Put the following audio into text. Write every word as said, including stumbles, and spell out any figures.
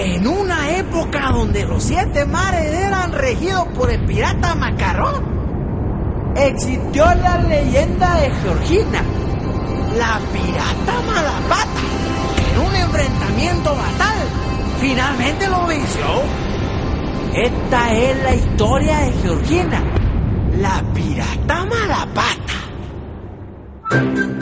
En una época donde los siete mares eran regidos por el pirata Macarrón, existió la leyenda de Georgina, la pirata Malapata, que en un enfrentamiento fatal finalmente lo venció. Esta es la historia de Georgina, la pirata Malapata.